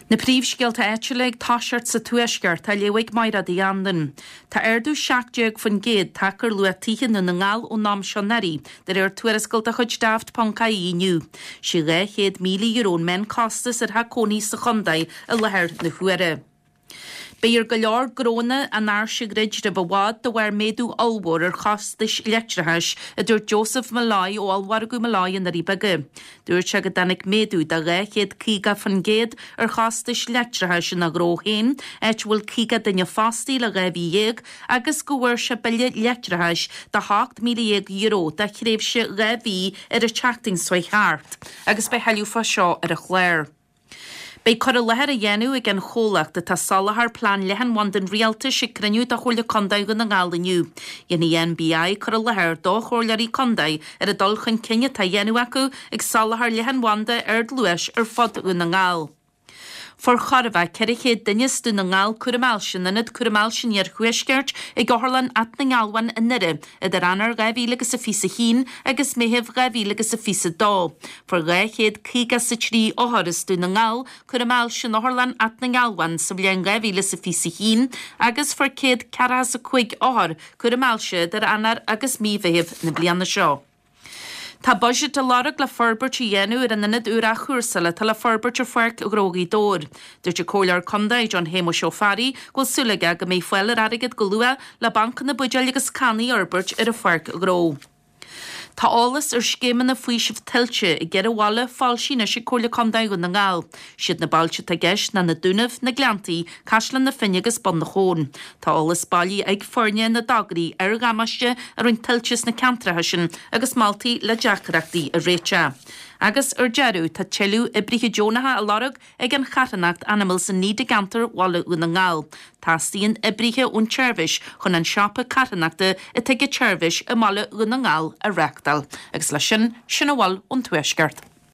Na príomhscéalta éitiúlaigh táisiart sa tuaisceart a léigh maira í andan. Tá airdú 70 fan géad takear lua tíchan na ngáil ó nám seannarí dar tuarascailt a chuid daft pancaí inniu. Si ré €100 milliún men costas ar hacóní sa chundaid a lethir na chuire. Beir go leor gróna a náir se grid de bhhád do bhar méadú almhór ar chastais leitretheis a dúir Joseph Malai ó Alwargu Malai an Ríbage. Dúir se go danig méadú de réchéad cíga fan géad ar chastais leitretheis na gróhéin, eit bhfuil cíga danne fastí le raibhí dhéag agus go bhfuir se beile leitretheis de €8 milliún de chréibh se raibhí ar a teachting soith háart, agus be heiliú fa seo ar a chléir. Bei cor a lehar a dhéanú ag an cholacht a tá salahar plán lehan wandan rialta si criniú a chola condaig gan na gálainniu. Yna NBI cor a lehar dó cholarí condaig ar a dulchan cinne tá dhéanú acu ag salahar lehan wanda ard luis ar fod gan na ngál. For chorfa cerichéad duine dú na ngáil cuaramálsin na nid cuaramálsin ar chuisceart ag goharlan at na ngálhain in nire a dar anar gaibhílagus a físa hín agus méheh gaibhílagus a físa dó. For réchéad cíga sa trí óharas dú na ngál cuaramálsin óharlan at na ngálhain sa bblion gaibhílas a físa hín agus for céad caras a chuig óhar cuaramálse dar anar agus míheh na blianna seo. Tá budget a larag le forbert i dhéanú ar an inad úra chuúrsala tal le forbert ar fuirc a grógaí dór. Dúirt cólar condaid John Hémo Seofarí go súlaige go mé foiil arigad go lua le bancan na buideal agus cannaí orbert ar a fuirc a gró. Tá álas ar scéman na fuisih tiltte I ggéir bhile fáil sína si cóla condaid go na ngáil. Siad na bailte a gceist na dúnamh na gleantaí caislan na finne agus bon na chón. Tá álas bailí ag forne na dagarí ar gamaiste ar an tiltes na cantrathe agus maltaí le deachreachtaí a réite. Agus ar dearú tá teú I brithe Jonatha a larug ag an charanacht animal san ní de gantar walla ú na ngáil. Tá stíon I brithe ún tseirbhis chun an seapa caranachta I tuige tseirbhis I mala ú na ngáil a reachtal. Agus lei sin bháil ón tuaisceart.